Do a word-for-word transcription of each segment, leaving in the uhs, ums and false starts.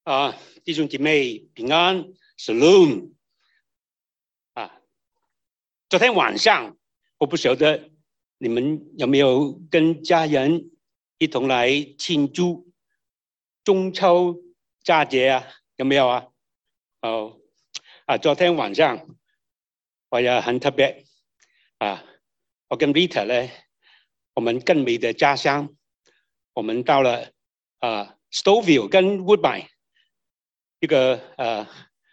啊，弟兄姐妹平安 ，Shalom 啊！昨天晚上我不晓得你们有没有跟家人一同来庆祝中秋佳节啊？有没有啊？哦啊！昨天晚上我也很特别啊，我跟 Rita 呢，我们更美的家乡，我们到了啊 Stouffville 跟 Woodbine。一个呃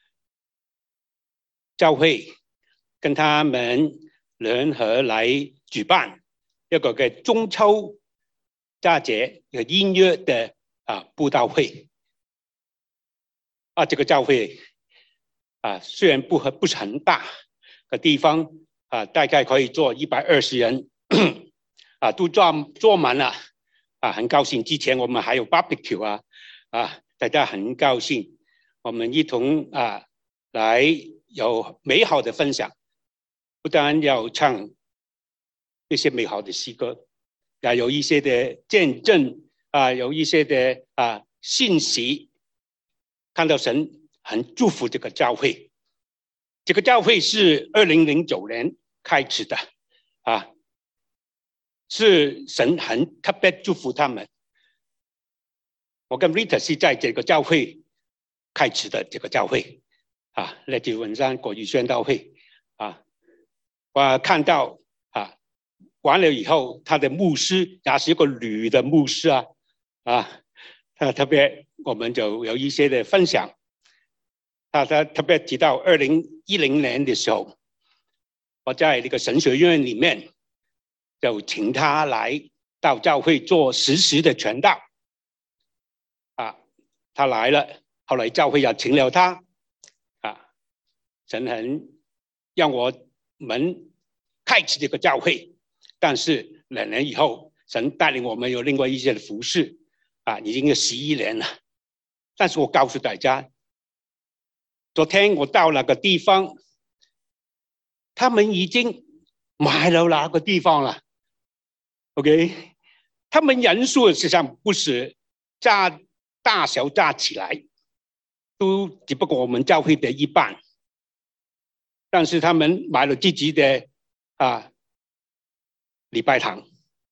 教会跟他们联合来举办一个嘅中秋佳节嘅音乐的啊布道会啊，这个教会啊虽然不不是很大的地方啊，大概可以坐一百二十人啊，都坐坐满了啊，很高兴。之前我们还有 barbecue 啊啊，大家很高兴。我们一同啊来有美好的分享，不但要唱一些美好的诗歌，也有一些的见证啊，有一些的啊信息，看到神很祝福这个教会。这个教会是二零零九年开始的啊，是神很特别祝福他们。我跟 Rita 是在这个教会开始的这个教会啊，let基文山国语宣道会啊，我看到啊，完了以后，他的牧师也是一个女的牧师啊啊，他特别我们就有一些的分享，他他特别提到二零一零年的时候，我在那个神学院里面就请他来到教会做实时的传道啊，他来了。后来教会也请了他啊，神很让我们开启这个教会，但是两年以后，神带领我们有另外一些的服事啊，已经有十一年了。但是我告诉大家，昨天我到那个地方，他们已经买了那个地方了 ，OK， 他们人数实际上不是加大小加起来。都只不过我们教会的一半，但是他们买了自己的啊礼拜堂。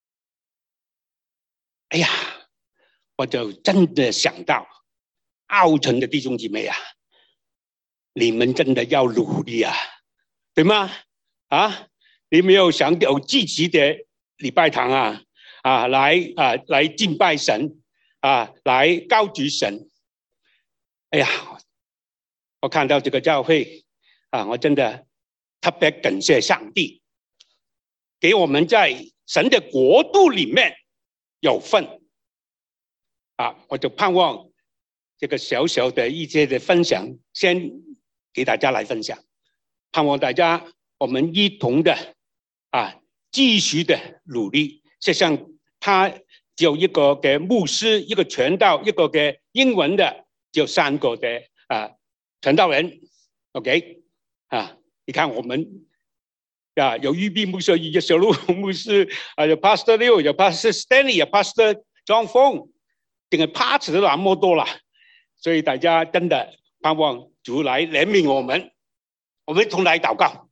哎呀，我就真的想到澳城的弟兄姐妹啊，你们真的要努力啊，对吗？啊，你们要想有自己的礼拜堂啊，啊来啊来敬拜神啊，来高举神。哎呀，我看到这个教会啊，我真的特别感谢上帝，给我们在神的国度里面有份啊！我就盼望这个小小的一些的分享，先给大家来分享，盼望大家我们一同的啊，继续的努力。就像他只有一个嘅牧师，一个传道，一个嘅英文的。就三个的啊传道人 ，OK 啊，你看我们啊有玉碧牧师，有小鹿牧师，啊有 Pastor Liu， 有 Pastor Stanley， 有 Pastor John Fong， 整个 part 都那么多了，所以大家真的盼望主来怜悯我们，我们同来祷告。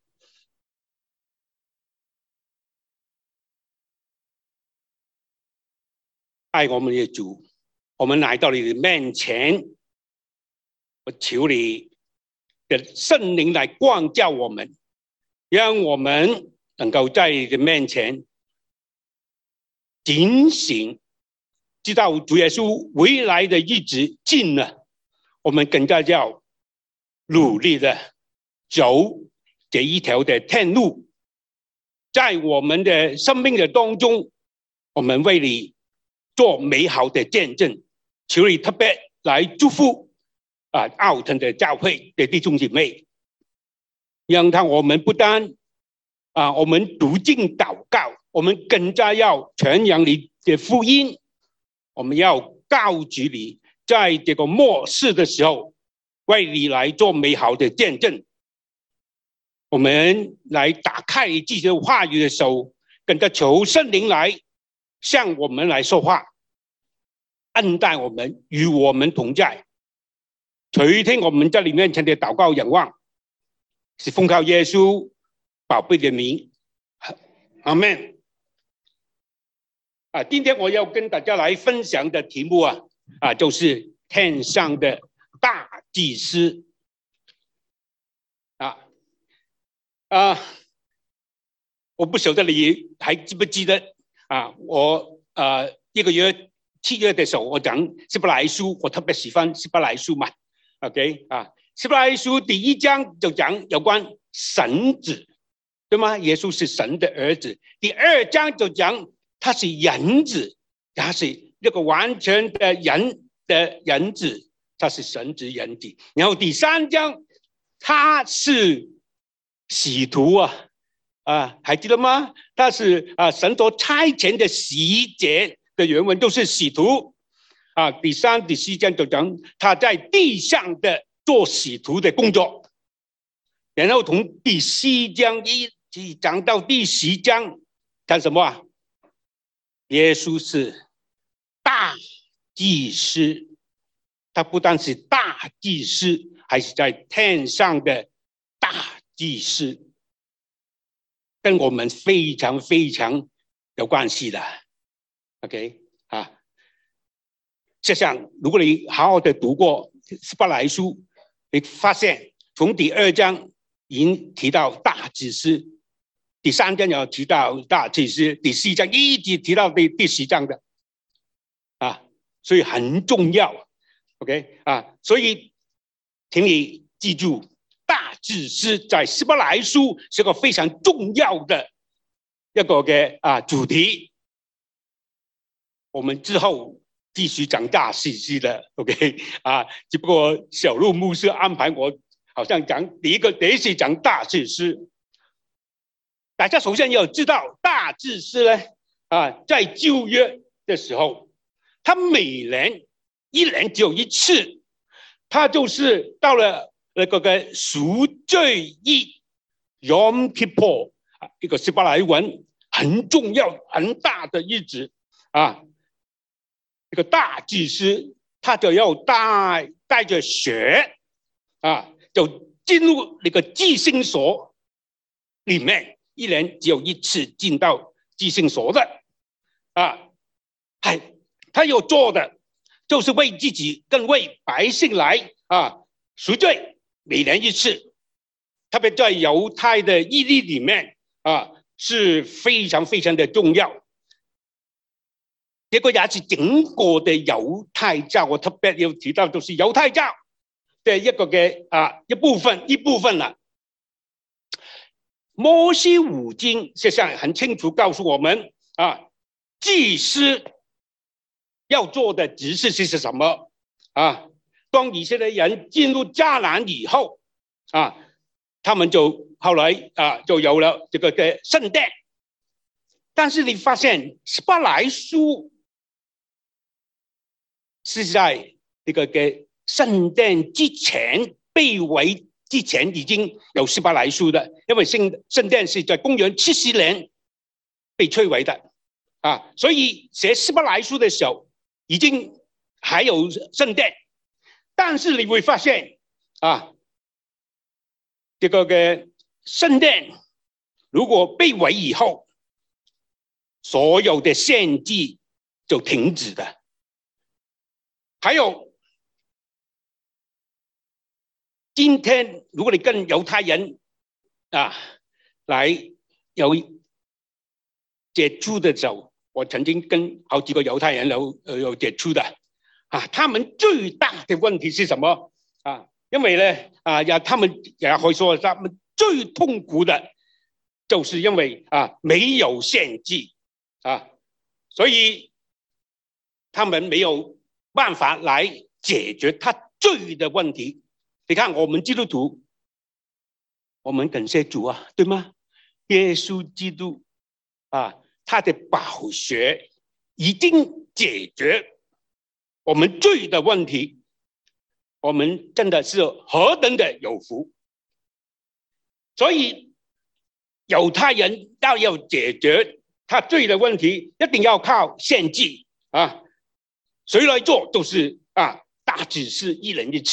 爱我们的主，我们来到你的面前。我求你的圣灵来光照我们，让我们能够在你的面前警醒，知道主耶稣回来的日子近了，我们更加要努力的走这一条的天路，在我们的生命的当中，我们为你做美好的见证，求你特别来祝福啊，澳城的教会的弟兄姐妹，让他我们不单啊，我们读经祷告，我们更加要传扬你的福音，我们要告举你，在这个末世的时候，为你来做美好的见证。我们来打开自己的话语的时候，跟着求圣灵来向我们来说话，恩待我们，与我们同在。 垂听我们在你面前的祷告仰望，是奉靠耶稣宝贝的名，阿们。啊，今天我要跟大家来分享的题目啊，啊，就是天上的大祭司。啊啊，我不晓得你还记不记得啊？我啊一个月七月的时候，我讲希伯来书，我特别喜欢希伯来书嘛。OK 啊，希伯来书第一章就讲有关神子，对吗？耶稣是神的儿子。第二章就讲他是人子，他是一个完全的人的人子，他是神之人子。然后第三章他是使徒啊，啊，还记得吗？他是啊神所差遣的使者的原文都是使徒啊。第三、第四章就讲他在地上的做使徒的工作，然后从第四章一直讲到第十章，讲什么啊？耶稣是大祭司，他不但是大祭司，还是在天上的大祭司，跟我们非常非常有关系的。OK 啊，就像如果你好好的读过希伯来书，你发现从第二章已经提到大祭司，第三章有提到大祭司，第四章一直提到第第十章的啊，所以很重要。OK 啊，所以请你记住，大祭司在希伯来书是个非常重要的一个嘅啊主题。我们之后继续讲大祭司的 ，OK 啊，只不过小路牧师安排我好像讲第一个第一次讲大祭司。大家首先要知道，大祭司呢，啊，在旧约的时候，他每年一年只有一次，他就是到了那个个赎罪日 Yom Kippur 啊，一个希伯来文很重要很大的日子啊。这个大祭司他就要带带着血啊，就进入那个祭牲所里面。一年只有一次进到祭牲所的啊，还他要做的就是为自己跟为百姓来啊赎罪，每年一次，特别在犹太的义例里面啊是非常非常的重要。这个也是整个的犹太教，我特别要提到，就是犹太教的一个嘅啊一部分一部分啦。摩西五经实际上很清楚告诉我们啊，祭司要做的职事是什么啊？当以色列人进入迦南以后啊，他们就后来啊就有了这个的圣殿。但是你发现希伯来书是在这个嘅圣殿之前被毁。之前已经有希伯来书的，因为圣圣殿是在公元七十年被摧毁的啊，所以写希伯来书的时候已经还有圣殿，但是你会发现啊，这个嘅圣殿如果被毁以后，所有的献祭就停止的，还有。今天如果你跟犹太人啊来有接触的时候，我曾经跟好几个犹太人有有接触的啊，他们最大的问题是什么啊？因为呢啊，呀，他们也会说，他们最痛苦的，就是因为啊没有献祭啊，所以他们没有办法来解决他罪的问题。你看我们基督徒，我们感谢主啊，对吗？耶稣基督啊，他的宝血已经解决我们罪的问题，我们真的是何等的有福。所以犹太人要要解决他罪的问题，一定要靠献祭啊，谁来做都是啊大祭司一人一次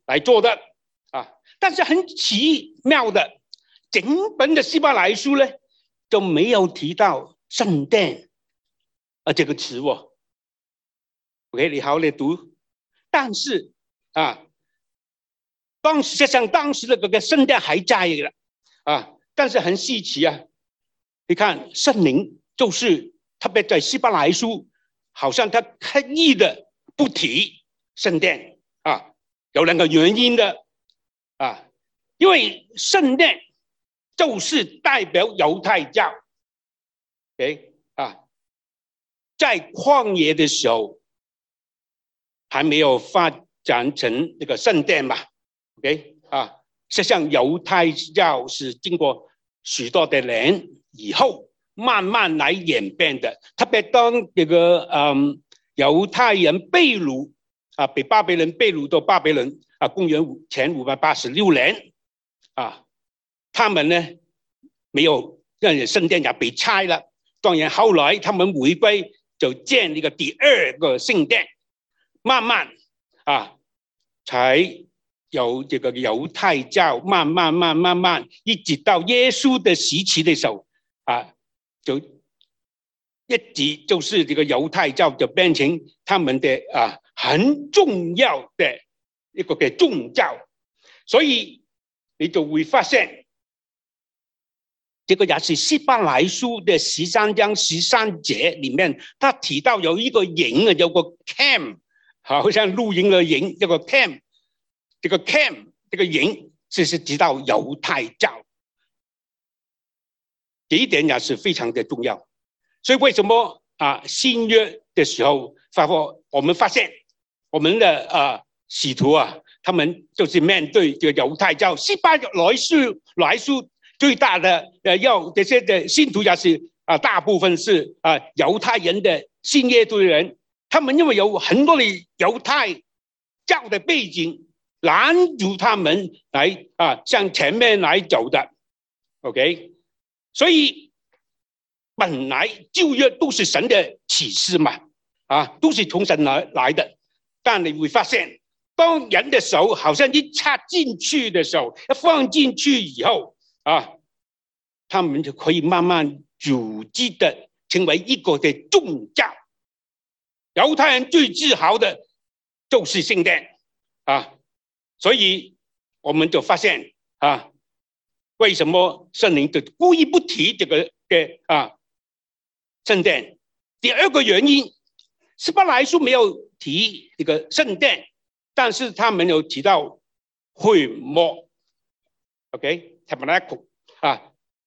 来做的啊。但是很奇妙的，整本的希伯来书呢都没有提到圣殿啊这个词哦。OK， 你好，你读。但是啊，当实际上当时的这个圣殿还在了啊，但是很稀奇啊。你看圣灵就是特别在希伯来书，好像他刻意的不提圣殿啊，有两个原因的啊，因为圣殿就是代表犹太教。OK 啊，在旷野的时候还没有发展成那个圣殿嘛。OK 啊，实际上犹太教是经过许多的年以后慢慢来演变的。特别当这个嗯犹太人被掳啊，被巴比伦被掳到巴比伦啊，公元前五百八十六年啊，他们呢没有让圣殿也被拆了。当然后来他们回归，就建一个第二个圣殿，慢慢啊才有这个犹太教，慢慢慢慢慢一直到耶稣的时期的时候啊，就一直就是这个犹太教就变成他们的啊很重要的一个嘅宗教。所以你就会发现，这个也是希伯来书的十三章十三节里面，他提到有一个营啊，有个 camp， 好像露营的营，这个 camp， 这个 camp 这个营就是指到犹太教，这一点也是非常的重要。所以为什么啊新约的时候发觉我们发现我们的啊使徒啊，他们就是面对这个犹太教。希伯来书来书最大的呃要这些的信徒也是啊，大部分是啊犹太人的信耶稣的人，他们因为有很多的犹太教的背景，拦住他们来啊向前面来走的。OK， 所以本来旧约都是神的启示嘛，啊，都是从神来来的。但你会发现，当人的手好像一插进去的时候，一放进去以后啊，他们就可以慢慢组织的成为一个的宗教。犹太人最自豪的就是圣殿啊，所以我们就发现啊，为什么圣灵就故意不提这个的啊圣殿？第二个原因，希伯来书没有提这个圣殿，但是他们有提到会幕 ，OK， tabernacle 啊。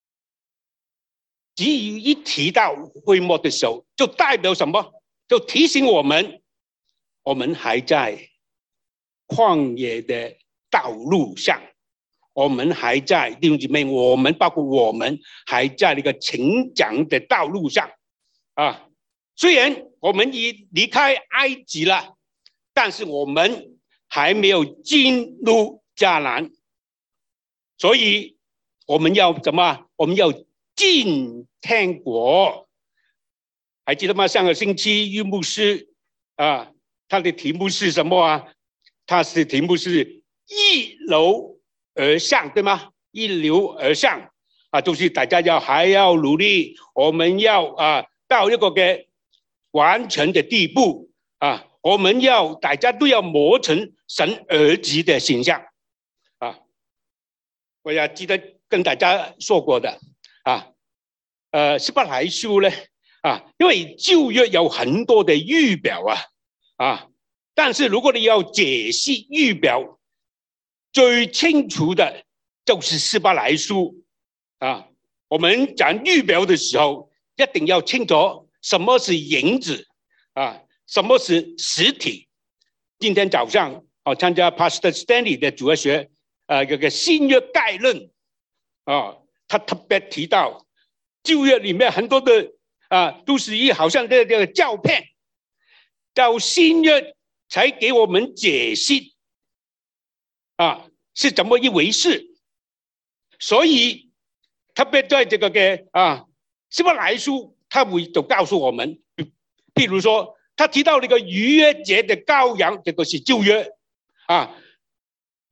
只要一提到会幕的时候，就代表什么？就提醒我们，我们还在旷野的道路上，我们还在弟兄姊妹，我们包括我们还在那个成长的道路上啊。虽然我们已离开埃及了，但是我们还没有进入迦南，所以我们要怎么？我们要进天国。还记得吗？上个星期于牧师啊，他的题目是什么啊？他的题目是一流而上，对吗？一流而上啊，就是大家要还要努力，我们要啊到一个嘅完成的地步啊，我们要大家都要磨成神儿子的形象啊。我也记得跟大家说过的啊，呃，希伯来书呢啊，因为旧约有很多的预表啊啊，但是如果你要解析预表，最清楚的就是希伯来书啊。我们讲预表的时候，一定要清楚什么是影子啊，什么是实体。今天早上我参加 Pastor Stanley 的主日学，呃，这个新约概论啊，他特别提到旧约里面很多的啊，都是一好像这个照片，到新约才给我们解析啊是怎么一回事。所以特别在这个嘅啊希伯来书，他会就告诉我们，譬如说他提到那个逾越节的羔羊，这个是旧约啊，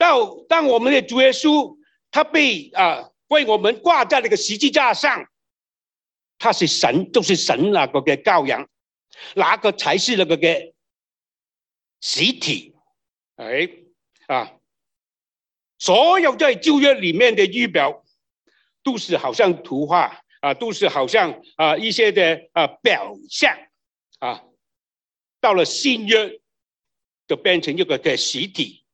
到当我们的主耶稣他被啊为我们挂在那个十字架上，他是神，就是神那个嘅羔羊，哪个才是那个嘅实体？哎啊，所有在旧约里面的预表，都是好像图画啊，都是好像啊一些的啊表象啊，到了新约就变成一个嘅实体。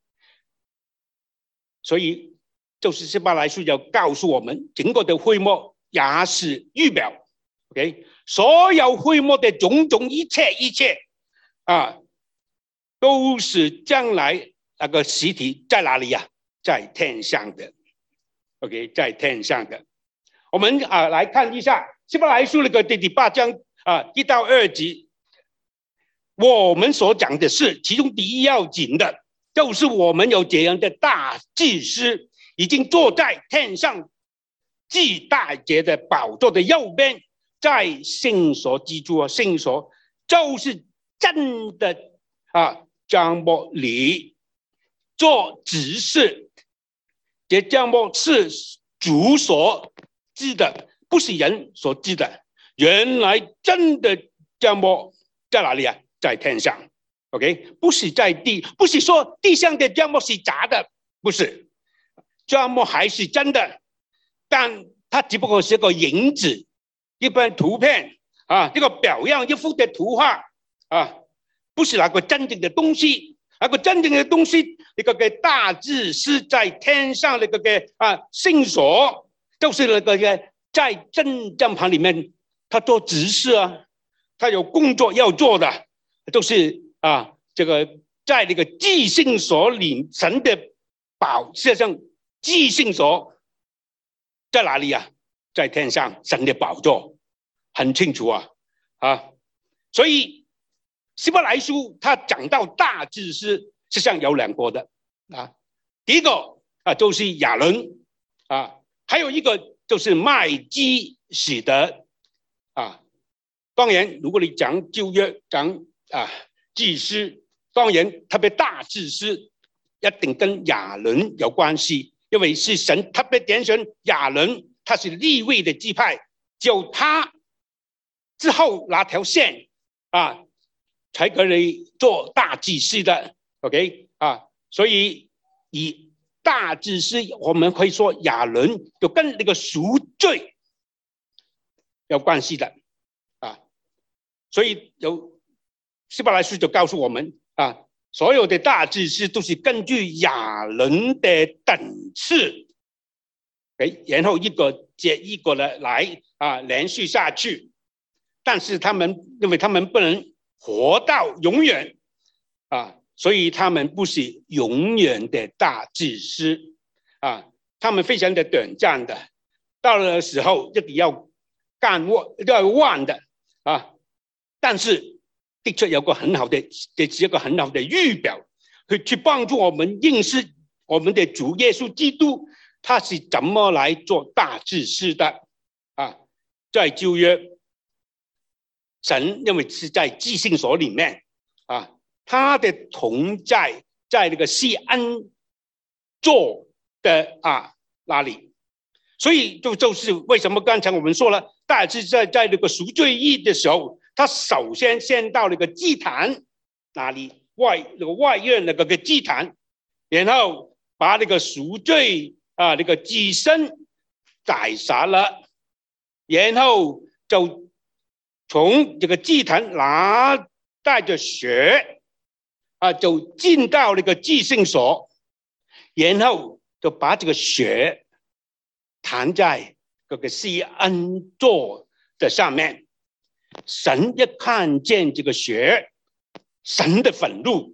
所以就是希伯来书要告诉我们，整个的会幕也是预表。OK， 所有会幕的种种一切一切啊，都是将来那个实体在哪里呀、啊？在天上的。OK， 在天上的。我们啊来看一下希伯来书那个第八章啊一到二节，我们所讲的是其中第一要紧的，就是我们有这样的大祭司，已经坐在天上祭大节的宝座的右边，在圣所居住啊，圣所就是真的啊帐幕里做执事，这帐幕是主所知的，不是人所知的。原来真的帐幕在哪里啊？在天上。OK， 不是在地，不是说地上的帐幕是假的，不是，帐幕还是真的，但它只不过是个影子，一般图片啊，这个表样，一幅的图画啊，不是那个真正的东西。那个真正的东西，那个嘅大祭司在天上那个嘅啊圣所，就是那个嘅在真正盘里面，他做执事啊，他有工作要做的，就是啊这个在那个祭圣所里，神的宝，事实上祭圣所在哪里啊？在天上，神的宝座很清楚啊啊，所以希伯来书他讲到大祭司，实际上有两个的啊，第一个啊就是亚伦啊，还有一个就是麦基洗德啊。当然，如果你讲旧约讲啊祭司，当然特别大祭司一定跟亚伦有关系，因为是神特别点选亚伦，他是利未的支派，就他之后那条线啊。才可以做大祭司的 ，OK 啊，所以以大祭司，我们会说亚伦就跟那个赎罪有关系的啊，所以有希伯来书就告诉我们啊，所有的大祭司都是根据亚伦的等次，哎，然后一个接一个的来啊，连续下去，但是他们因为他们不能活到永远啊，所以他们不是永远的大祭司啊，他们非常的短暂的，到了时候一定要干握要忘的啊，但是的确有个很好的，这是一个很好的预表，去去帮助我们认识我们的主耶稣基督，他是怎么来做大祭司的啊，在旧约。神因为是在祭圣所里面啊，他的同在在那个西安座的啊那里，所以就就是为什么刚才我们说了，大祭司在在那个赎罪日的时候，他首先先到那个祭坛那里外那个外院那个个祭坛，然后把那个赎罪啊那个祭牲宰杀了，然后就。从这个祭坛拿带着血啊，就进到那个祭圣所，然后就把这个血弹在这个西安座的上面。神一看见这个血，神的愤怒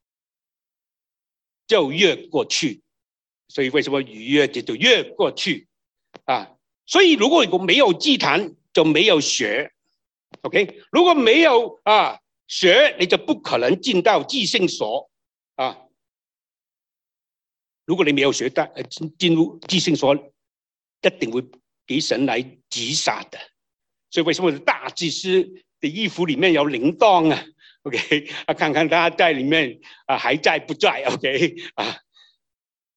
就越过去，所以为什么逾越节就越过去啊？所以如果没有祭坛，就没有血。OK， 如果没有啊血，你就不可能进到祭圣所啊。如果你没有血的进入祭圣所，一定会给神来击杀的。所以为什么大祭司的衣服里面有铃铛啊 ？OK， 啊，看看他在里面啊还在不在 ？OK 啊，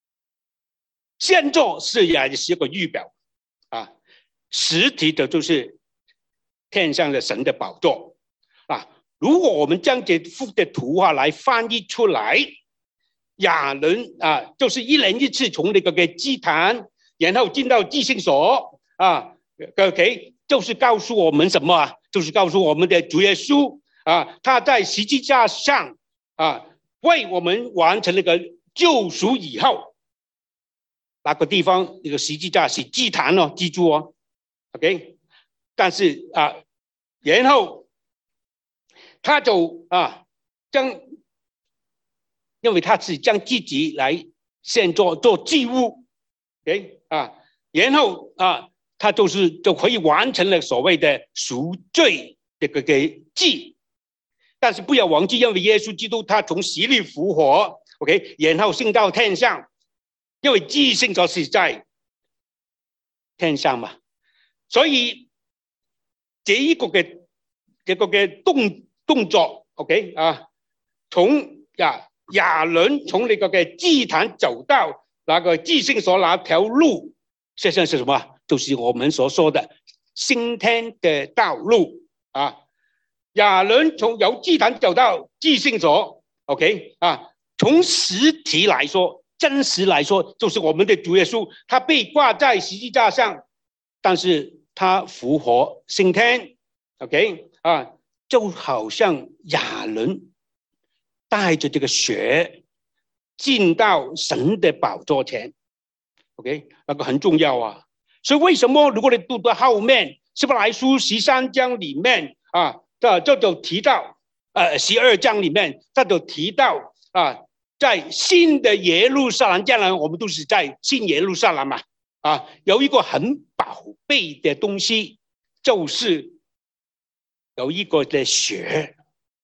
现做是也是一个预表啊，实体的就是天上的神的宝座啊。如果我们将这幅的图画来翻译出来，亚伦啊，就是一人一次从那个嘅祭坛，然后进到至圣所啊 ，OK， 就是告诉我们什么啊？就是告诉我们的主耶稣啊，他在十字架上啊，为我们完成那个救赎以后，那个地方那个十字架是祭坛哦，记住哦 ，OK。但是啊，然后他就啊将，因为他是将自己来献作做祭物 ，OK 啊，然后啊，他就是就可以完成了所谓的赎罪这个嘅祭。但是不要忘记，因为耶稣基督他从死里复活 ，OK， 然后升到天上，因为至圣所是在天上嘛，所以这一个嘅这个嘅动动作 ，OK 啊，从呀亚伦从那个嘅祭坛走到那个至圣所那条路，实际上是什么？就是我们所说的升天的道路啊。亚伦从由祭坛走到至圣所 ，OK 啊，从实体来说，真实来说，就是我们的主耶稣，他被挂在十字架上，但是他复活升天 ，OK 啊，就好像亚伦带着这个血进到神的宝座前 ，OK， 那个很重要啊。所以为什么如果你读到后面，希伯来书十三章里面啊？这这就提到，呃，十二章里面，他就提到啊，在新的耶路撒冷，将来我们都是在新耶路撒冷嘛，啊，有一个很宝贝的东西，就是有一个的血，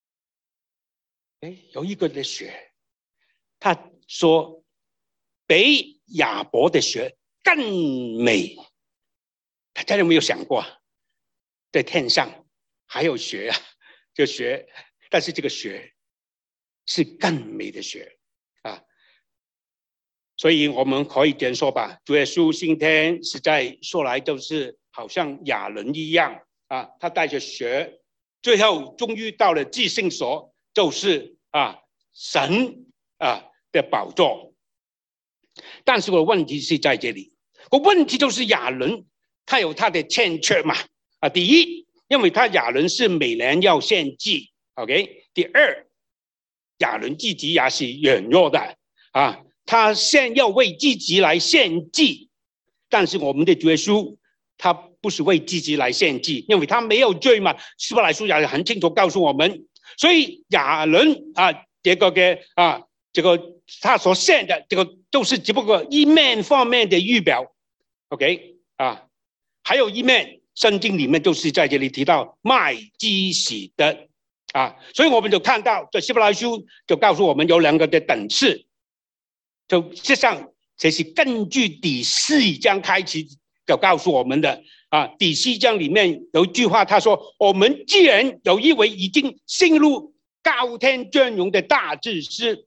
哎，有一个的血，他说比亚伯的血更美，大家有没有想过，在天上？还有血啊，这血，但是这个血是更美的血啊，所以我们可以这样说吧，主耶稣升天实在说来就是好像亚伦一样啊，他带着血，最后终于到了至圣所，就是啊神啊的宝座。但是我的问题是在这里，个问题就是亚伦他有他的欠缺嘛啊，第一。因为他亚伦是每年要献祭 ，OK。第二，亚伦自己也是软弱的啊，他先要为自己来献祭，但是我们的主耶稣他不是为自己来献祭，因为他没有罪嘛。希伯来书也很清楚告诉我们，所以亚伦啊，这个嘅啊，这个他所献的这个都是只不过一面方面的预表 ，OK 啊，还有一面。圣经里面就是在这里提到麦基洗德啊，所以我们就看到这希伯来书就告诉我们有两个的等次，就实际上这是根据第四章开始就告诉我们的啊。第四章里面有一句话，他说：“我们既然有一位已经升入高天尊荣的大祭司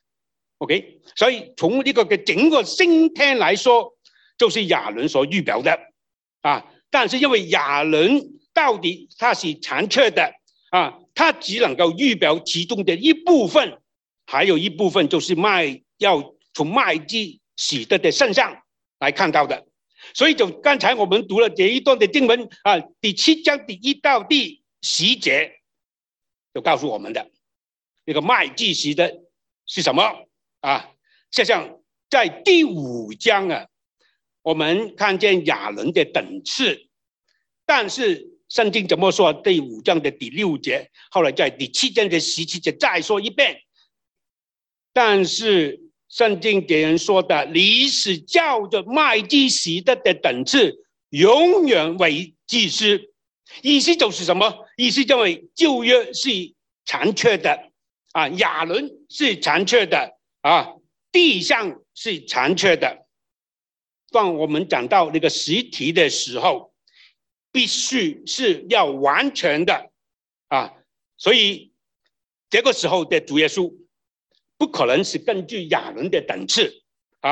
，OK， 所以从这个嘅整个升天来说，就是亚伦所预表的啊。”但是因为亚伦到底他是残缺的啊，他只能够预表其中的一部分，还有一部分就是麦要从麦基洗德的身上来看到的。所以就刚才我们读了这一段的经文啊，第七章第一到第十节就告诉我们的那个麦基洗德是什么啊？实际上在第五章啊。我们看见亚伦的等次，但是圣经怎么说？第五章的第六节，后来在第七章的十七节再说一遍。但是圣经给人说的，你是照着麦基洗德的等次，永远为祭司。意思就是什么？意思因为旧约是残缺的啊，亚伦是残缺的啊，地上是残缺的。当我们讲到那个实体的时候，必须是要完全的啊，所以这个时候的主耶稣不可能是根据亚伦的等次啊，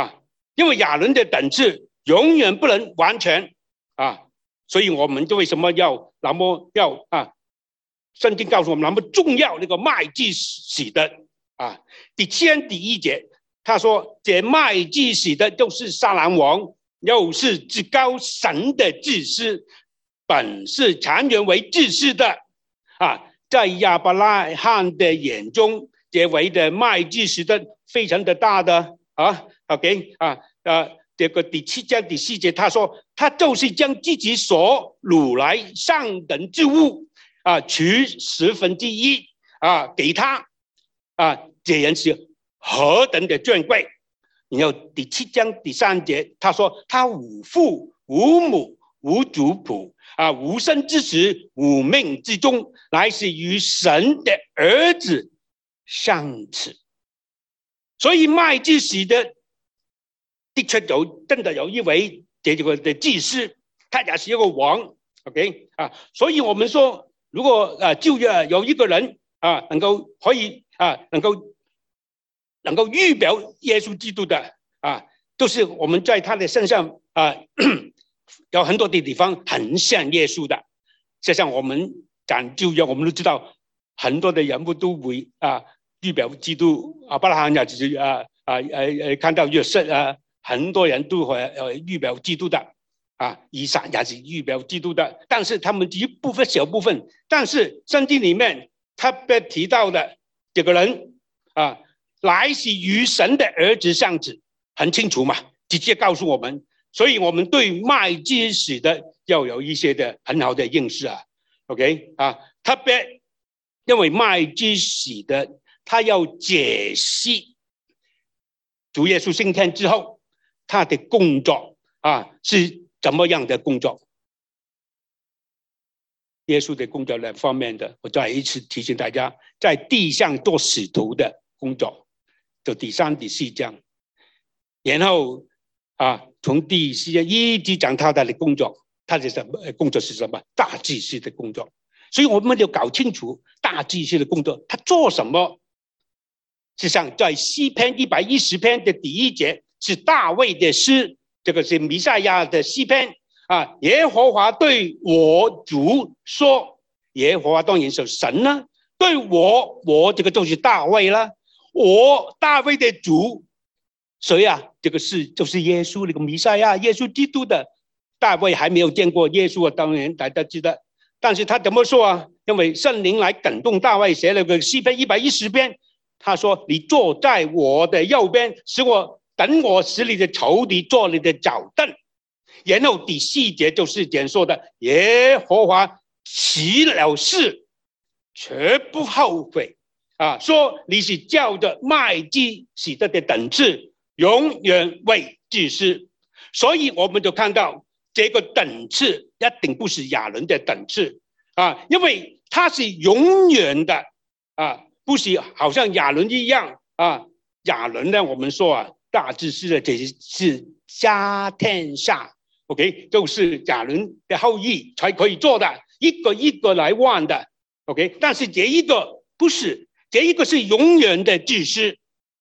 因为亚伦的等次永远不能完全啊，所以我们就为什么要那么要啊？圣经告诉我们那么重要那个麦基洗德啊，第七章第一节，他说：“这麦基洗德就是撒冷王，又是至高神的祭司，本是长远为祭司的啊。”在亚伯拉罕的眼中，这位的麦基洗德非常的大的啊。OK 啊啊，这个第七章第四节，他说他就是将自己所掳来上等之物啊，取十分之一啊给他啊，这人是何等的尊贵。然后第七章第三节，他说他无父无母无族谱啊，无生之时无命之中，乃是与神的儿子相似。所以麦基洗德的确有真的有一位这个的祭司，他也是一个王 ，OK 啊，所以我们说，如果啊旧约有一个人啊能够可以啊能够能够预表耶稣基督的啊，就是我们在他的身上啊有很多的地方很像耶稣的，就像我们讲旧约，我们都知道很多的人物都会啊预表基督，亚伯拉罕也是啊啊呃看到约瑟啊。很多人都会呃预表基督的啊，以撒也是预表基督的，但是他们一部分小部分，但是圣经里面特别提到的这个人啊，乃是与神的儿子相似，很清楚嘛，直接告诉我们，所以我们对麦基洗德要有一些的很好的认识啊 ，OK 啊，特别因为麦基洗德他要解析主耶稣升天之后。他的工作啊是怎么样的工作？耶稣的工作两方面的，我再一次提醒大家，在地上做使徒的工作，就第三、第四章，然后啊，从第四章一直讲他的工作，他的什么工作是什么？大祭司的工作。所以我们要搞清楚大祭司的工作，他做什么？实际上，在诗篇一百一十篇的第一节。是大卫的诗，这个是弥赛亚的诗篇啊。耶和华对我主说，耶和华当然是神啦，对我，我这个就是大卫啦。我大卫的主，谁啊？这个是就是耶稣那个弥赛亚，耶稣基督的。大卫还没有见过耶稣啊，当然大家知道。但是他怎么说啊？因为圣灵来感动大卫，写了个诗篇一百一十篇，他说：“你坐在我的右边，使我。”等我使你的仇敌做你的脚凳，然后第四节就是讲说的耶和华起了誓，绝不后悔啊！说你是叫的麦基洗德的等次，永远为祭司。所以我们就看到这个等次一定不是亚伦的等次啊，因为他是永远的啊，不是好像亚伦一样啊。亚伦呢，我们说啊。大祭司的这是家天下 ，OK， 就是亚伦的后裔才可以做的，一个一个来换的 ，OK。但是这一个不是，这一个是永远的祭司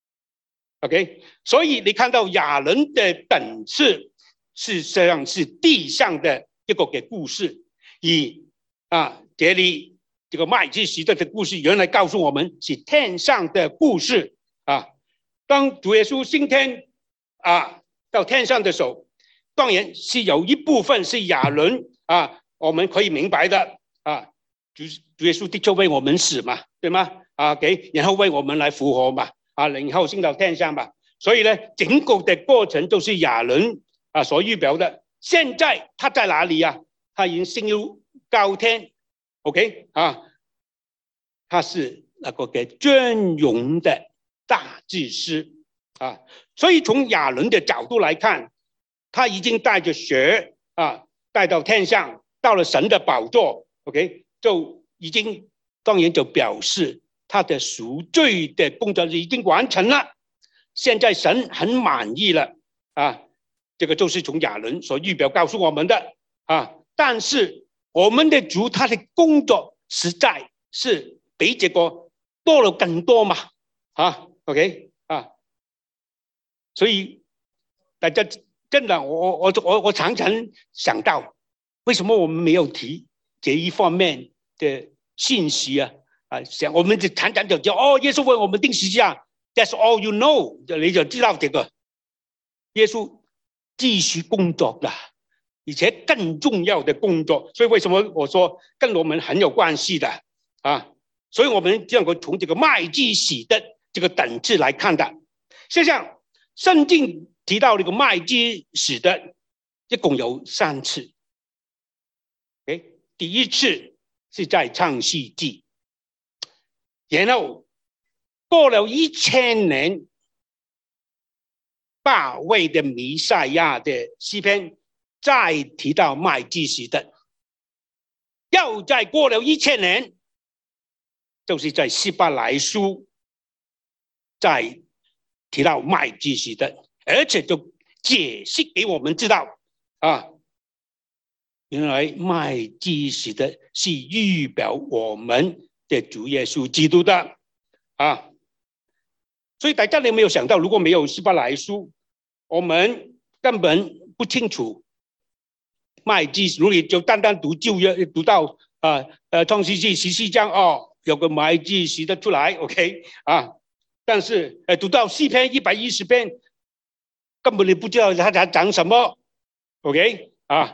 ，OK。所以你看到亚伦的等次，事实上是地上的一个嘅故事，以啊这里这个麦基洗德的故事，原来告诉我们是天上的故事啊。当主耶稣升天啊到天上的时候，当然是有一部分是亚伦啊，我们可以明白的啊，主主耶稣的确为我们死嘛，对吗？啊，给然后为我们来复活嘛，啊，然后升到天上嘛。所以呢，整个的过程都是亚伦啊所预表的。现在他在哪里啊？他已经升入高天 ，OK 啊，他是那个给尊荣的。大祭司啊，所以从亚伦的角度来看，他已经带着血啊，带到天上，到了神的宝座 ，OK， 就已经当然就表示他的赎罪的工作已经完成了。现在神很满意了啊，这个就是从亚伦所预表告诉我们的啊。但是我们的主他的工作实在是比这个多了更多嘛啊。OK 啊，所以大家真的，我我我我常常想到，为什么我们没有提这一方面的信息啊？啊，想我们就常常就叫哦，耶稣为我们定十字架 ，That's all you know， 你就知道这个。耶稣继续工作的，而且更重要的工作。所以为什么我说跟我们很有关系的啊？所以我们能够从这个麦基洗德这个等次来看的。实际上，圣经提到这个麦基洗德一共有三次。Okay? 第一次是在创世纪，然后过了一千年，大卫的弥赛亚的诗篇再提到麦基洗德，又再过了一千年，就是在希伯来书再提到麦基洗德，而且就解释给我们知道啊，原来麦基洗德是预表我们的主耶稣基督的啊。所以大家有没有想到，如果没有希伯来书，我们根本不清楚麦基，如果就单单读旧约，读到啊呃创世纪十四章哦，有个麦基洗德出来 ，OK 啊，但是呃读到诗篇一百一十篇，根本你不知道他在讲什么 ，OK 啊，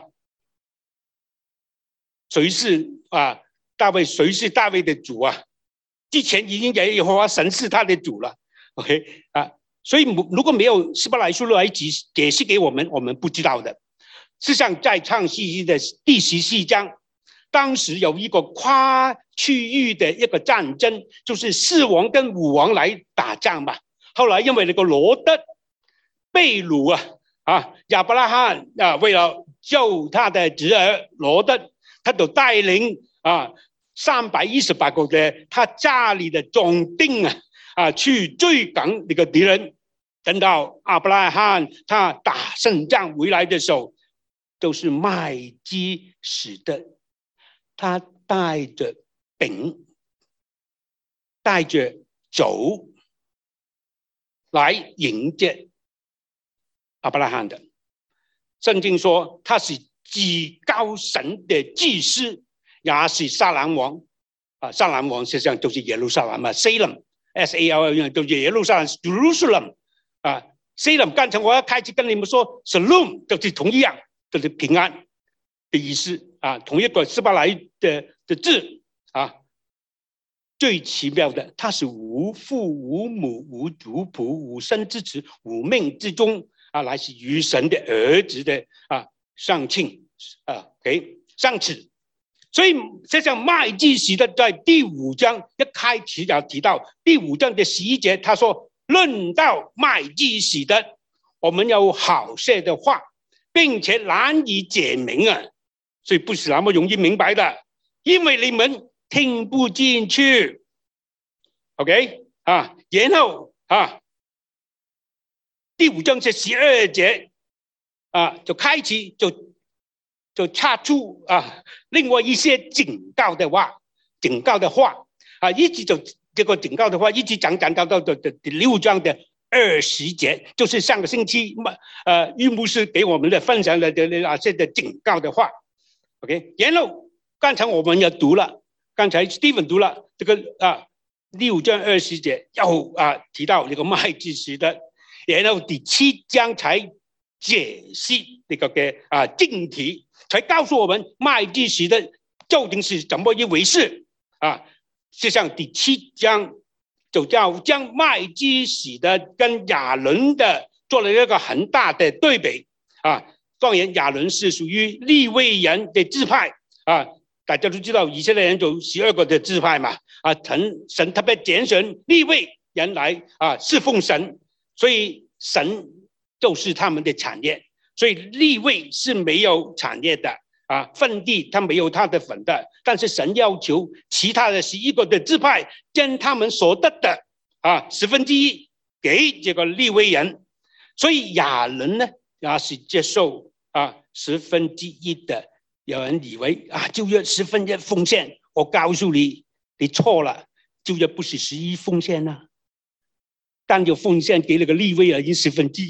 谁是啊大卫？谁是大卫的主啊？之前已经有耶和华神是他的主了。OK 啊，所以如果没有希伯来书来解释给我们，我们不知道的。事实上，在创世纪的第十四章，当时有一个跨区域的一个战争，就是四王跟五王来打仗嘛。后来因为那个罗德被掳啊，啊亚伯拉罕啊为了救他的侄儿罗德，他就带领啊三百一十八个的他家里的总兵啊。啊，去追赶那个敌人，等到亚伯拉罕他打胜仗回来的时候，都是麦基洗德，他带着饼，带着酒来迎接亚伯拉罕的。圣经说他是至高神的祭司，也是撒冷王啊，撒冷王实际上就是耶路撒冷嘛 ，Salem。S A L L 就是耶路撒冷 Jerusalem 啊 ，Salem 刚才我要开始跟你们说 ，Shalom 就是同一样，就是平安的意思啊，同一个希伯来的的字啊。最奇妙的，他是无父无母无族谱无生之子无命之中啊，乃是与神的儿子的啊上亲啊，给上次。所以，实际上麦基洗德在第五章一开始就提到，第五章的十一节，他说：“论到麦基洗德，我们有好些的话，并且难以解明啊，所以不是那么容易明白的，因为你们听不进去。”OK 啊，然后啊，第五章是十二节啊，就开始就。就插出啊，另外一些警告的话，警告的话啊，一直就这个警告的话，一直讲讲到到的第六章的二十节，就是上个星期呃于牧师给我们的分享的的那些的警告的话 ，OK， 然后刚才我们也读了，刚才 Steven 读了这个啊六章二十节，又啊提到这个麦基洗德，然后第七章才解释这个嘅啊正题。才告诉我们麦基洗德究竟是怎么一回事啊？实际上第七章就叫将麦基洗德跟亚伦的做了一个很大的对比啊。当然亚伦是属于利未人的支派啊，大家都知道以色列人有十二个的支派嘛啊，神神特别拣选利未人来啊侍奉神，所以神就是他们的产业。所以利未是没有产业的啊，份地他没有他的份的，但是神要求其他的十一个的支派将他们所得的啊十分之一给这个利未人，所以亚伦呢也是接受啊十分之一的。有人以为啊旧约十分一奉献，我告诉你，你错了，旧约不是十一奉献啊，但就奉献给那个利未人已经十分之一了。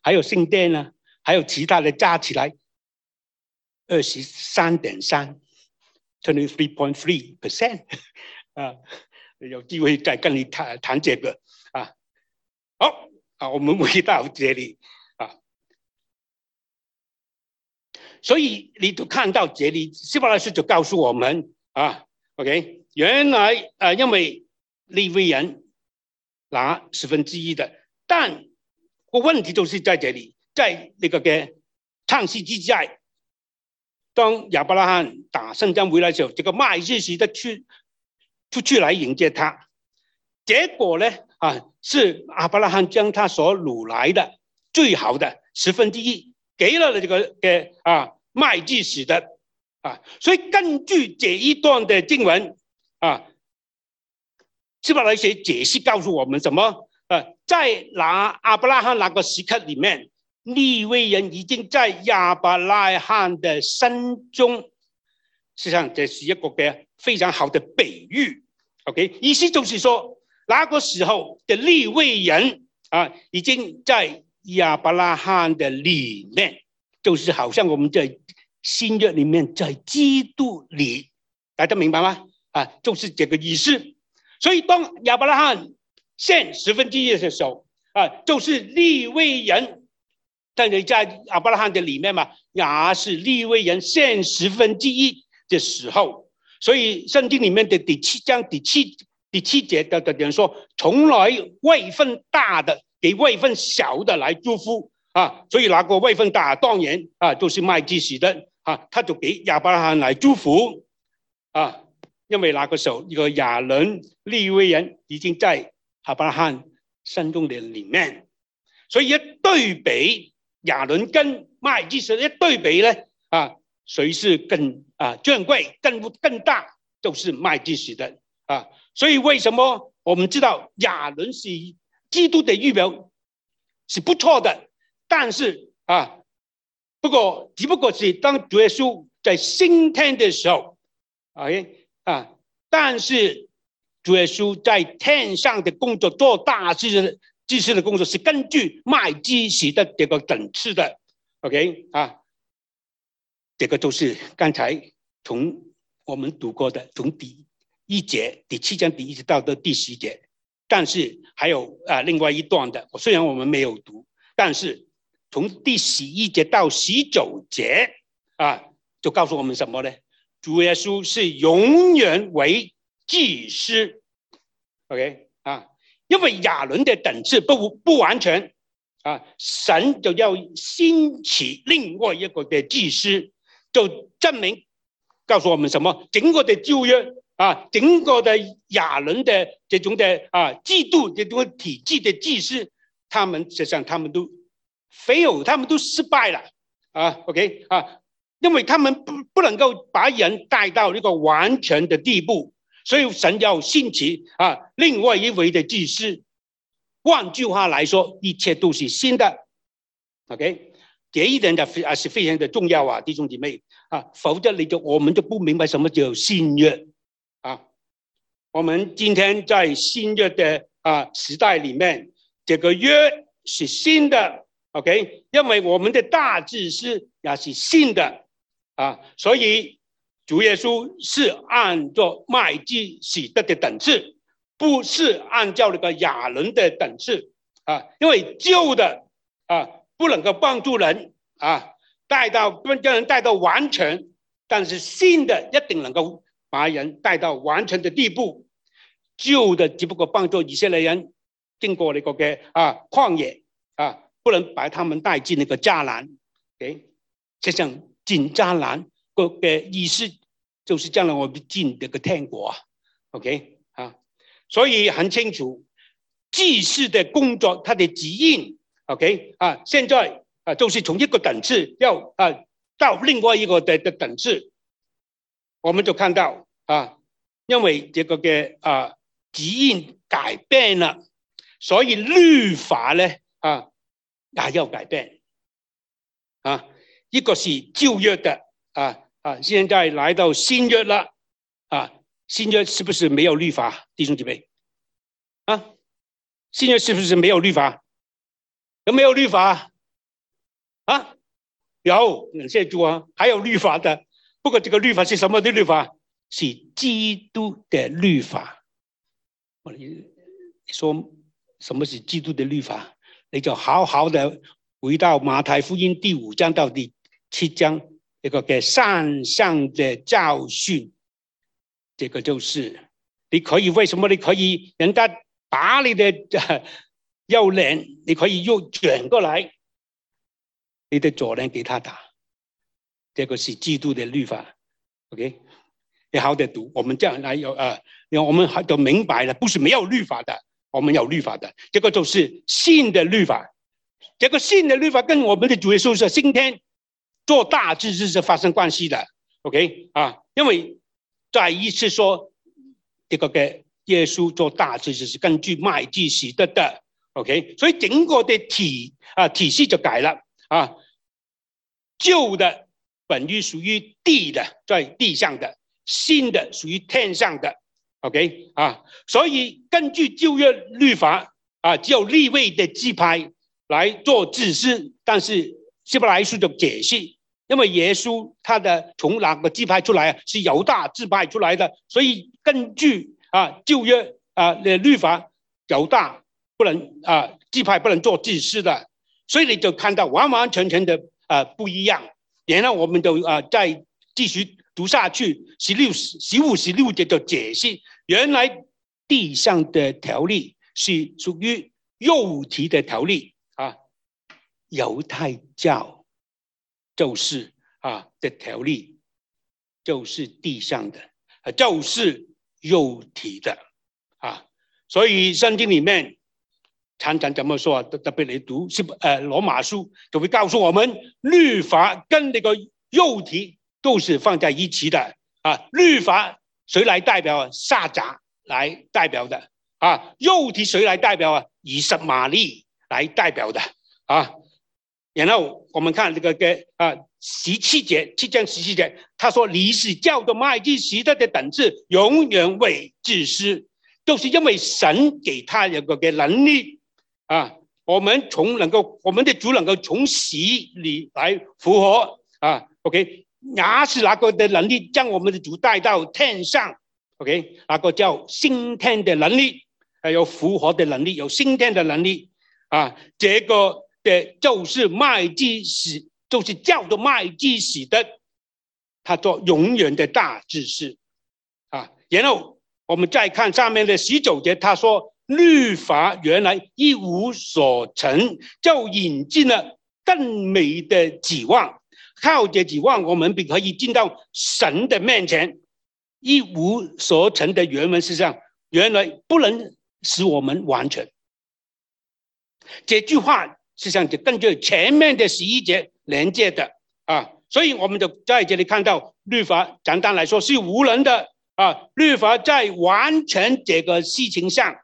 还有圣殿呢，还有其他的加起来二十三点三 ，twenty-three point three percent 啊，有机会再跟你谈谈这个啊。好啊，我们回到这里啊，所以你就看到这里，希伯来书就告诉我们啊 ，OK， 原来啊，因为利未人拿十分之一的，但个问题就是在这里，在那个嘅创世之在，当亚伯拉罕打胜仗回来的时候，这个麦基洗德出出去来迎接他，结果呢啊，是亚伯拉罕将他所掳来的最好的十分之一给了这个嘅啊麦基洗德啊，所以根据这一段的经文啊，希伯来书解释告诉我们什么？呃，在拿亚伯拉罕那个时刻里面，利未人已经在亚伯拉罕的心中，实际上这是一个嘅非常好的比喻。OK， 意思就是说，那个时候的利未人啊，已经在亚伯拉罕的里面，就是好像我们在新约里面在基督里，大家明白吗？啊，就是这个意思。所以当亚伯拉罕献十分之一的时候啊，就是利未人，但是在亚伯拉罕的里面嘛，也是利未人献十分之一的时候。所以圣经里面的第七章第七第七节的的人说，从来位分大的给位分小的来祝福啊，所以那个位分大当然啊就是麦基洗德啊，他就给亚伯拉罕来祝福啊，因为那个时候一个亚伦利未人已经在亚伯拉罕心中的里面，所以一对比亚伦跟麦基洗德一对比呢啊，谁是更啊尊贵更更大，就是麦基洗德啊。所以为什么我们知道亚伦是基督的预表是不错的，但是啊，不过只不过是当主耶稣在升天的时候 ，OK 啊，但是主耶稣在天上的工作做大事祭司的工作是根据麦基洗德这个等次的 ，OK 啊。这个都是刚才从我们读过的，从第一节第七章第一节到的第十节，但是还有啊另外一段的，虽然我们没有读，但是从第十一节到十九节啊，就告诉我们什么呢？主耶稣是永远为祭司 ，OK 啊，因为亚伦的等次不不完全啊，神就要兴起另外一个的祭司。就证明告诉我们什么？整个的旧约啊，整个的亚伦的这种的啊制度这种体制的祭司，他们实际上他们都 fail， 他们都失败了啊 ，OK 啊，因为他们不不能够把人带到一个完全的地步，所以神要兴起啊另外一位的祭司。换句话来说，一切都是新的 ，OK。这一点的啊是非常的重要啊，弟兄姐妹啊，否则你就我们就不明白什么叫新约啊。我们今天在新约的啊时代里面，这个约是新的 ，OK， 因为我们的大祭司也是新的啊，所以主耶稣是按照麦基洗德的等次，不是按照那个亚伦的等次啊，因为旧的啊。不能够帮助人啊，带到不将人带到完全，但是新的一定能够把人带到完全的地步。旧的只不过帮助以色列人经过那个嘅啊旷野啊，不能把他们带进那个迦南。OK， 就像进迦南个嘅意思，就是将来我们进这个天国。OK 啊，所以很清楚，祭司的工作，他的指引。OK 啊，现在啊，就是从一个等次要啊到另外一个的的等次，我们就看到啊，因为这个嘅啊指引改变了，所以律法呢啊也要改变啊。一个是旧约的啊啊，现在来到新约了啊，新约是不是没有律法？弟兄姐妹啊，新约是不是没有律法？有没有律法？ 啊，有，感谢主啊，还有律法的。不过这个律法是什么的律法？是基督的律法。你说什么是基督的律法？你就好好的回到马太福音第五章到第七章，一个嘅善上的教训。这个就是你可以为什么你可以人家打你的右脸，你可以又转过来，你的左脸给他打。这个是基督的律法 ，OK？ 你好的读，我们这样来有呃，我们都明白了，不是没有律法的，我们有律法的。这个就是新的律法，这个新的律法跟我们的主耶稣是今天做大祭司是发生关系的 ，OK？ 啊，因为再一次说这个嘅耶稣做大祭司是根据麦基洗德的 ，OK？ 所以整个的体啊体系就改了啊，旧的本于属于地的，在地上的。新的属于天上的 ，OK 啊，所以根据旧约律法啊，只有利未的支派来做祭司，但是希伯来书就解释，因为耶稣他的从哪个支派出来是犹大支派出来的，所以根据啊旧约啊的律法，犹大不能啊支派不能做祭司的，所以你就看到完完全全的啊不一样。然后我们就啊再继续读下去，十六、十五、十六节就解释，原来地上的条例是属于肉体的条例啊，犹太教就是啊的条例，就是地上的，就是肉体的啊，所以圣经里面常常怎么说？特别你读呃罗马书，就会告诉我们，律法跟那个肉体都是放在一起的啊！律法谁来代表啊？撒迦来代表的啊！肉体谁来代表啊？以实玛利来代表的啊！然后我们看这个嘅啊十七节，七章十七节，他说：“你是叫做麦基洗德的等次，永远为祭司，就是因为神给他有个嘅能力啊，我们从能够我们的主能够从死里来复活啊 ，OK。”也是那个的能力将我们的主带到天上 ，OK？ 那个叫升天的能力，还有复活的能力，有升天的能力啊。这个的就是麦基洗，就是叫做麦基洗德，他做永远的大祭司啊。然后我们再看上面的十九节，他说律法原来一无所成，就引进了更美的指望。靠着指望，我们便可以进到神的面前。一无所成的原文事实上，原来不能使我们完全。这句话实际上就跟着前面的十一节连接的啊，所以我们就在这里看到，律法简单来说是无能的啊，律法在完全这个事情上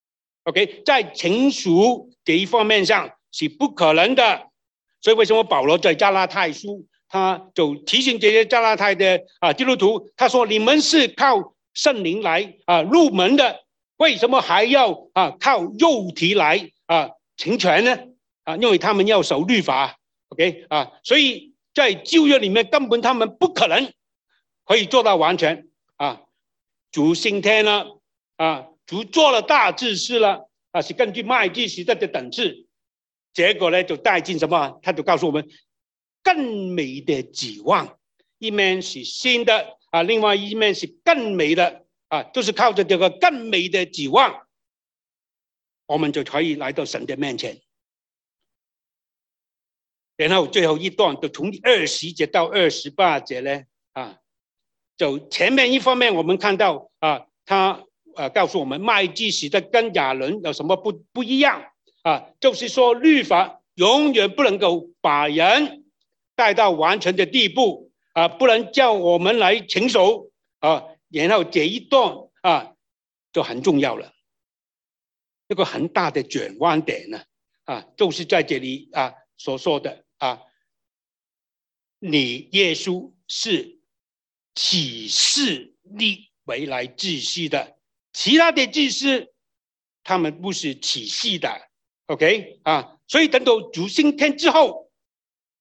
，OK， 在成熟这一方面上是不可能的。所以为什么保罗在加拉太书，他就提醒这些加拉太的啊基督徒，他说：“你们是靠圣灵来啊入门的，为什么还要啊靠肉体来啊成全呢？啊，因为他们要守律法 ，OK 啊，所以在旧约里面根本他们不可能可以做到完全啊。主升天了啊，主做了大祭司了啊，是根据麦基洗德的等次。”结果呢，就带进什么？他就告诉我们更美的指望，一面是新的啊，另外一面是更美的啊，就是靠着这个更美的指望，我们就可以来到神的面前。然后最后一段就从二十节到二十八节呢啊，就前面一方面我们看到啊，他呃告诉我们麦基洗德跟亚伦有什么不不一样。啊，就是说，律法永远不能够把人带到完全的地步啊，不能叫我们来成熟啊。然后这一段啊就很重要了，这个很大的转弯点呢啊，就是在这里啊所说的啊，你耶稣是启示立为来祭司的，其他的祭司他们不是启示的。OK 啊，所以等到主升天之后，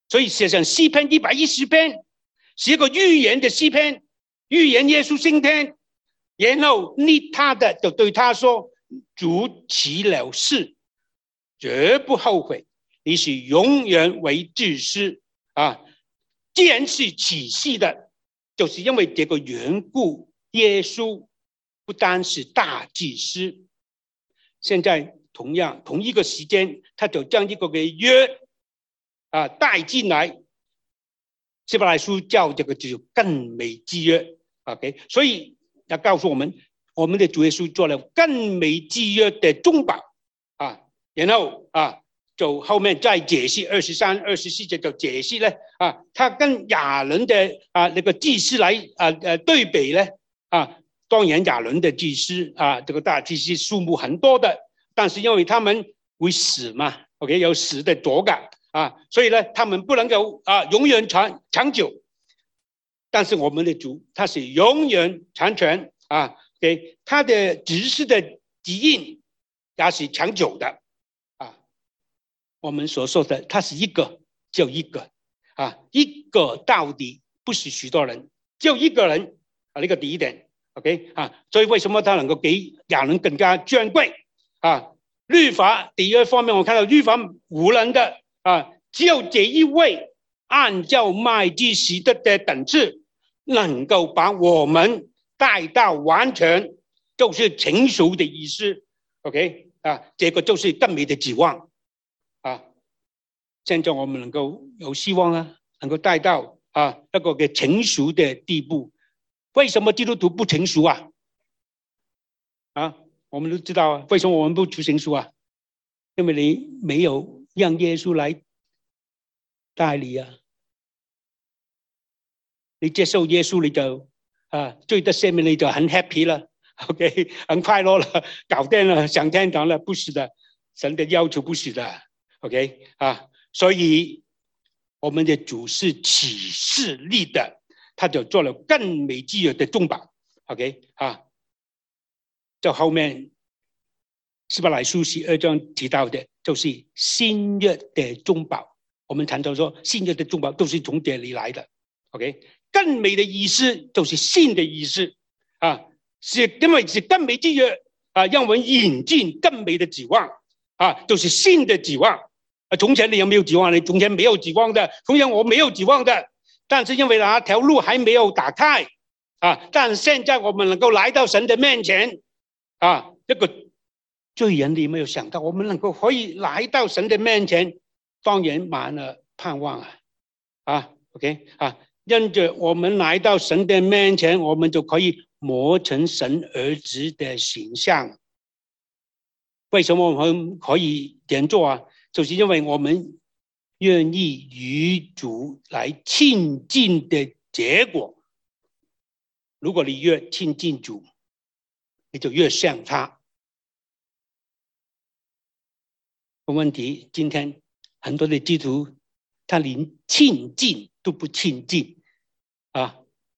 所以写成诗篇一百一十篇，是一个预言的诗篇，预言耶稣升天。然后立他的就对他说：“主起了誓，绝不后悔，你是永远为祭司啊！既然是起誓的，就是因为这个缘故，耶稣不单是大祭司，现在同样同一个时间，他就将这个嘅约啊带进来。希伯来书叫这个就更美之约 ，OK， 所以要告诉我们，我们的主耶稣做了更美之约的中保啊，然后啊，就后面再解释二十三、二十四节就解释呢啊，他跟亚伦的啊那个祭司来啊呃对比呢啊，当然亚伦的祭司啊，这个大祭司数目很多的，但是因为他们会死嘛 ，OK， 有死的左感。啊，所以呢，他们不能够啊永远长长久，但是我们的主他是永远长存啊，给他的指示的指引也是长久的啊。我们所说的他是一个就一个啊，一个到底不是许多人，就一个人啊，那个第一点 ，OK 啊，所以为什么他能够给亚伦更加尊贵啊？律法第二方面，我看到律法无能的。啊，只有这一位按照麦基洗德的等次，能够把我们带到完全，就是成熟的意思。OK 啊，这个就是更美的指望啊。现在我们能够有希望啊，能够带到啊那个嘅成熟的地步。为什么基督徒不成熟啊？啊，我们都知道啊，为什么我们不成熟啊？因为你没有让耶稣来带你啊！你接受耶稣，你就啊罪得赦免，你就很 happy 了 ，OK， 很快乐了，搞定了，上天堂了。不是的，神的要求不是的 ，OK 啊，所以我们的主是启示力的，他就做了更美之约的中保 ，OK 啊，在后面。希伯来书十二章提到的，就是新约的中保。我们常常说，新约的中保都是从这里来的。OK， 更美的意思就是新的意思啊，是因为是更美之约啊，让我们引进更美的指望啊，就是新的指望啊。从前你有没有指望？你从前没有指望的，从前我没有指望的，但是因为那条路还没有打开啊，但现在我们能够来到神的面前啊，这个。罪人你没有想到，我们能够可以来到神的面前，当然满了盼望啊！啊 ，OK 啊，因着我们来到神的面前，我们就可以磨成神儿子的形象。为什么我们可以这样做啊？就是因为我们愿意与主来亲近的结果。如果你越亲近主，你就越像他。问题，今天很多的基督徒，他连亲近都不亲近啊！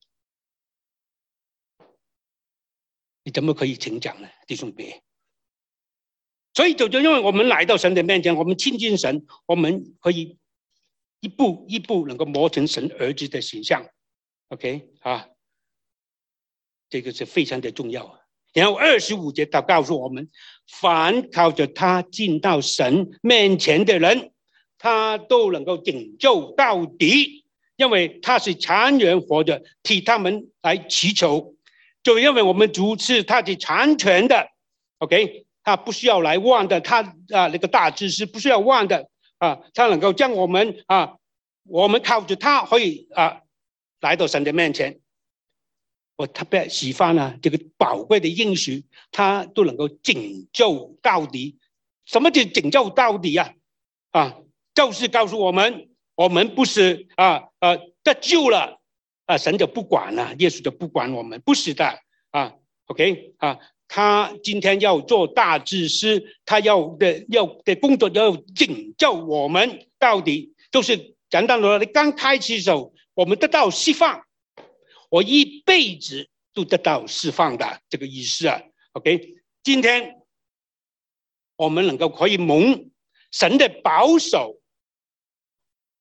你怎么可以成长呢，弟兄姐？所以就就因为我们来到神的面前，我们亲近神，我们可以一步一步能够磨成神儿子的形象。OK 啊，这个是非常的重要。然后二十五节他告诉我们，凡靠着他进到神面前的人，他都能够拯救到底，因为他是长远活着，替他们来祈求。就因为我们主是他是长全的 ，OK， 他不需要来望的，他啊那个大知识不需要望的啊，他能够将我们啊，我们靠着他可以啊来到神的面前。我特别喜欢啊，这个宝贵的应许，他都能够拯救到底。什么叫拯救到底啊？啊，就是告诉我们，我们不是啊呃得救了啊，神就不管了，耶稣就不管我们，不是的啊。OK 啊，他今天要做大祭司，他要的要的工作要拯救我们到底，就是简单的说，你刚开始的时候，我们得到释放。我一辈子都得到释放的这个意思啊 ，OK？ 今天我们能够可以蒙神的保守，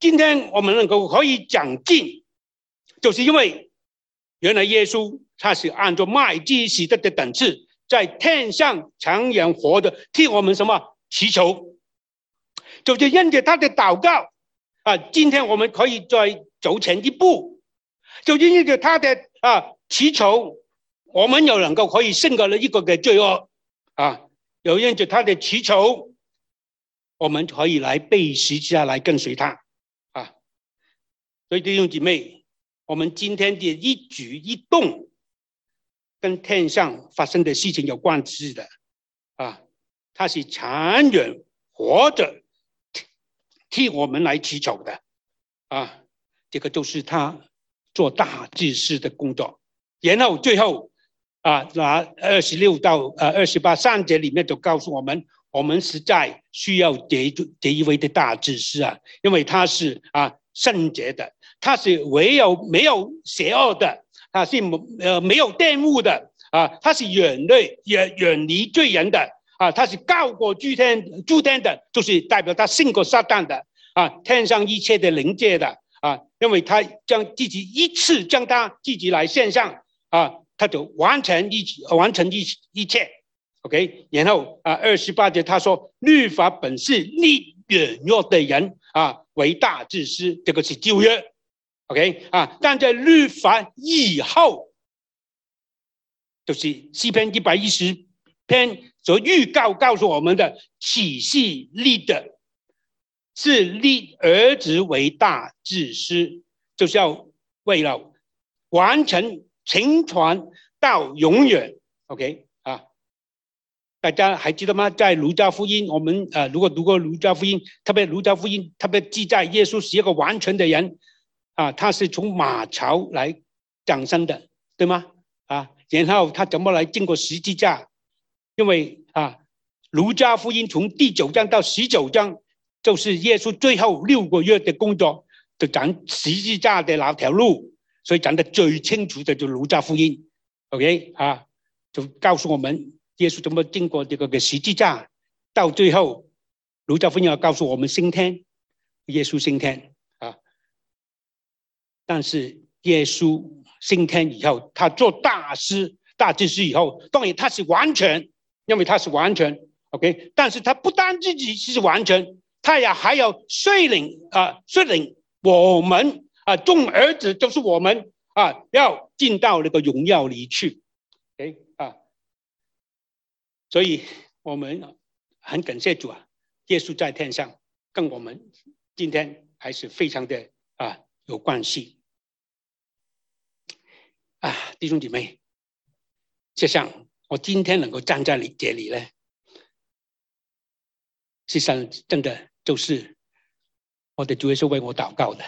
今天我们能够可以讲尽，就是因为原来耶稣他是按照麦基洗德的等次，在天上常远活的，替我们什么祈求，就是因着他的祷告啊，今天我们可以再走前一步，就因着他的啊祈求，我们又能够可以胜过了一个的罪恶啊，有因着他的祈求，我们可以来背十字架来跟随他啊。所以弟兄姐妹，我们今天的一举一动跟天上发生的事情有关系的啊，他是长远活着替我们来祈求的啊，这个就是他做大祭司的工作。然后最后啊，那二十六到呃二十八三节里面就告诉我们，我们实在需要这这一位的大祭司啊，因为他是啊圣洁的，他是唯有没有邪恶的，他是呃没有玷污的啊，他是远离远远离罪人的啊，他是高过诸天诸天的，就是代表他胜过撒旦的啊，天上一切的灵界的啊，因为他将自己一次将他自己来献上啊，他就完成一完成一一切 ，OK， 然后啊二十八节他说，律法本是立软弱的人啊为大祭司，这个是旧约 ，OK 啊，但在律法以后，就是诗篇一百一十篇所预告告诉我们的，启示立的是立儿子为大祭司，就是要为了完成承传到永远 ，OK 啊。大家还记得吗？在路加福音，我们呃，如果读过路加福音，特别路加福音特别记载耶稣是一个完全的人啊，他是从马槽来降生的，对吗？啊，然后他怎么来经过十字架？因为啊，路加福音从第九章到十九章，就是耶稣最后六个月的工作，就讲十字架的那条路，所以讲得最清楚的就是路加福音 ，OK 啊，就告诉我们。耶稣怎么经过这个十字架，到最后，路加福音要告诉我们升天，耶稣升天啊。但是耶稣升天以后，他做大师、大祭司以后，当然他是完全，因为他是完全 ，OK。但是他不单自己是完全，他也还要率领啊，率领我们啊，众儿子就是我们啊，要进到那个荣耀里去 ，OK 啊。所以我们很感谢主啊，耶稣在天上跟我们今天还是非常的啊有关系啊，弟兄姐妹，就像我今天能够站在你这里呢，实际上真的就是我的主耶稣为我祷告的。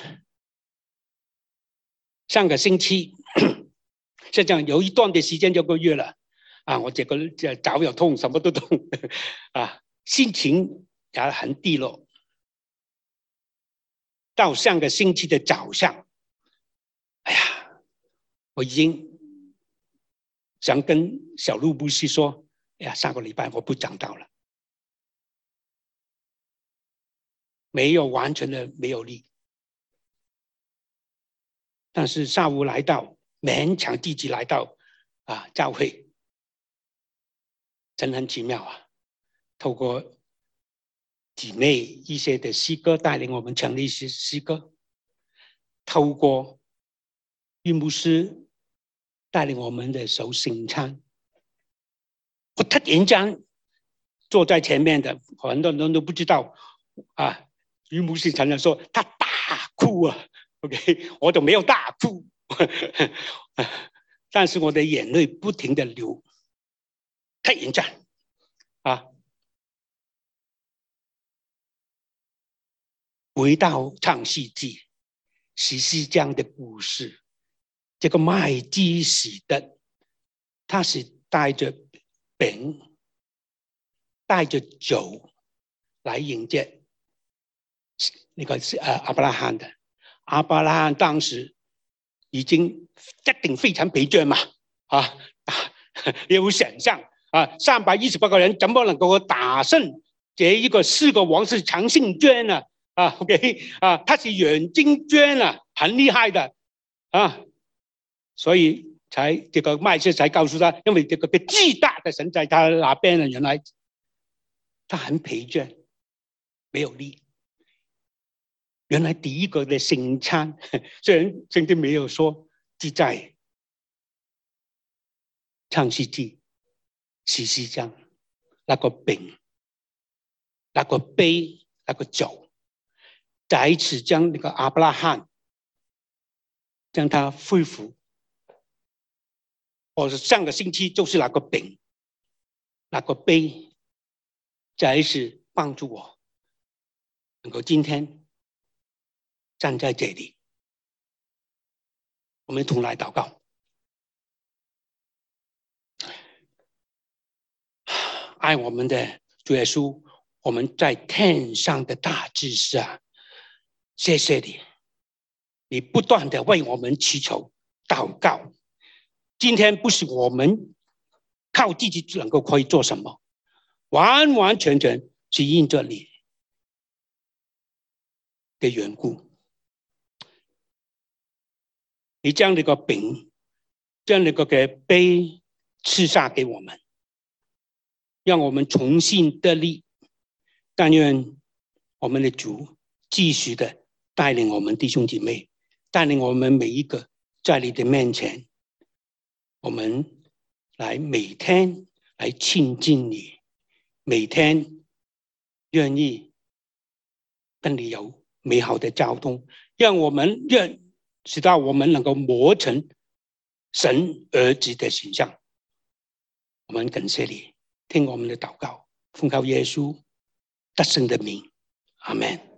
上个星期，实际上有一段的时间就个月了。啊，我这个脚又痛，什么都痛，啊，心情也很低落。到上个星期的早上，哎呀，我已经想跟小路牧师说，哎呀，上个礼拜我不讲道了，没有完全的没有力。但是下午来到，勉强自己来到啊教会。真很奇妙啊！透过姐妹一些的诗歌带领我们唱一些诗歌，透过玉牧师带领我们的守圣餐，我突然间坐在前面的很多人都不知道啊。玉牧师常常说他大哭啊 ，OK， 我就没有大哭，但是我的眼泪不停的流。太严重啊！回到创世纪十四章的故事，这个麦基洗德，他是带着饼、带着酒来迎接那个是呃亚伯拉罕的。亚伯拉罕当时已经一定非常疲倦嘛，啊，有想象。啊，三百一十八个人怎么能够打胜这一个四个王是强信圈呢？ 啊 ，OK 啊，他是眼睛捐啊，很厉害的啊，所以才这个麦瑟才告诉他，因为这个巨大的神在他那边呢，原来他很疲倦，没有力。原来第一个的圣餐，虽然圣经没有说记载，创世纪十四章那个饼、那个杯、那个酒，再一次将那个亚伯拉罕将他恢复。或者上个星期就是那个饼、那个杯，再一次帮助我能够今天站在这里。我们同来祷告。爱我们的主耶稣，我们在天上的大祭司啊，谢谢你，你不断的为我们祈求祷告。今天不是我们靠自己能够可以做什么，完完全全是因着你的缘故。你将这个饼，将这个杯赐下给我们，让我们重新得力。但愿我们的主继续的带领我们弟兄姐妹，带领我们每一个在你的面前，我们来每天来亲近你，每天愿意跟你有美好的交通，让我们愿使到我们能够磨成神儿子的形象。我们感谢你，听我们的祷告，奉靠耶稣得胜的名，阿们。